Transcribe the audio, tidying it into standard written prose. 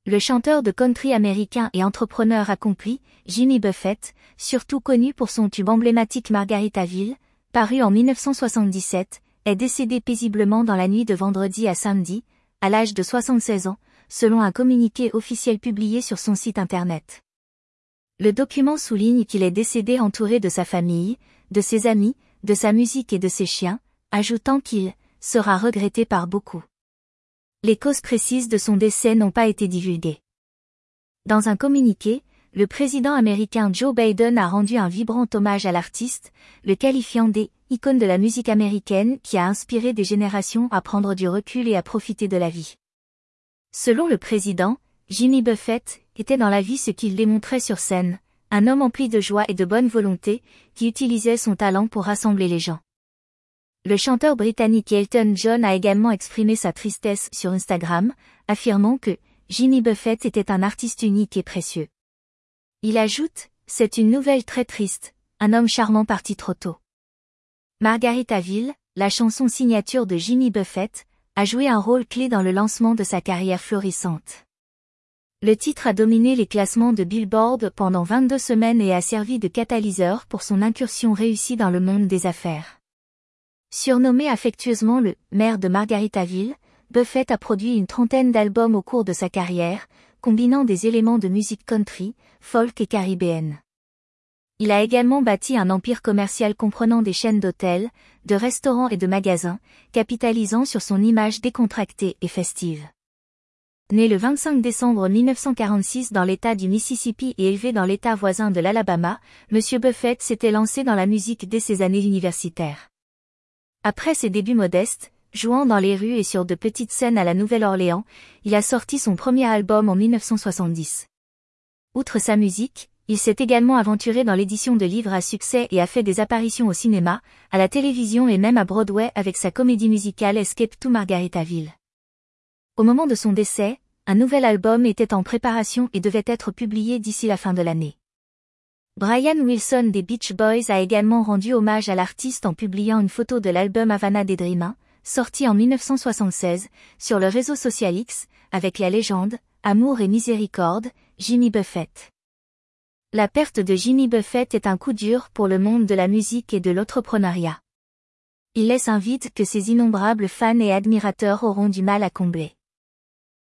Le chanteur de country américain et entrepreneur accompli, Jimmy Buffett, surtout connu pour son tube emblématique Margaritaville, paru en 1977, est décédé paisiblement dans la nuit de vendredi à samedi, à l'âge de 76 ans, selon un communiqué officiel publié sur son site internet. Le document souligne qu'il est décédé entouré de sa famille, de ses amis, de sa musique et de ses chiens, ajoutant qu'il sera regretté par beaucoup. Les causes précises de son décès n'ont pas été divulguées. Dans un communiqué, le président américain Joe Biden a rendu un vibrant hommage à l'artiste, le qualifiant d'« icône de la musique américaine qui a inspiré des générations à prendre du recul et à profiter de la vie ». Selon le président, Jimmy Buffett était dans la vie ce qu'il démontrait sur scène, un homme empli de joie et de bonne volonté, qui utilisait son talent pour rassembler les gens. Le chanteur britannique Elton John a également exprimé sa tristesse sur Instagram, affirmant que Jimmy Buffett était un artiste unique et précieux. Il ajoute « C'est une nouvelle très triste, un homme charmant parti trop tôt ». Margaritaville, la chanson signature de Jimmy Buffett, a joué un rôle clé dans le lancement de sa carrière florissante. Le titre a dominé les classements de Billboard pendant 22 semaines et a servi de catalyseur pour son incursion réussie dans le monde des affaires. Surnommé affectueusement le « maire de Margaritaville », Buffett a produit une trentaine d'albums au cours de sa carrière, combinant des éléments de musique country, folk et caribéenne. Il a également bâti un empire commercial comprenant des chaînes d'hôtels, de restaurants et de magasins, capitalisant sur son image décontractée et festive. Né le 25 décembre 1946 dans l'État du Mississippi et élevé dans l'État voisin de l'Alabama, M. Buffett s'était lancé dans la musique dès ses années universitaires. Après ses débuts modestes, jouant dans les rues et sur de petites scènes à la Nouvelle-Orléans, il a sorti son premier album en 1970. Outre sa musique, il s'est également aventuré dans l'édition de livres à succès et a fait des apparitions au cinéma, à la télévision et même à Broadway avec sa comédie musicale Escape to Margaritaville. Au moment de son décès, un nouvel album était en préparation et devait être publié d'ici la fin de l'année. Brian Wilson des Beach Boys a également rendu hommage à l'artiste en publiant une photo de l'album Havana Daydreamin, sorti en 1976, sur le réseau social X, avec la légende « Amour et miséricorde », Jimmy Buffett. La perte de Jimmy Buffett est un coup dur pour le monde de la musique et de l'entrepreneuriat. Il laisse un vide que ses innombrables fans et admirateurs auront du mal à combler.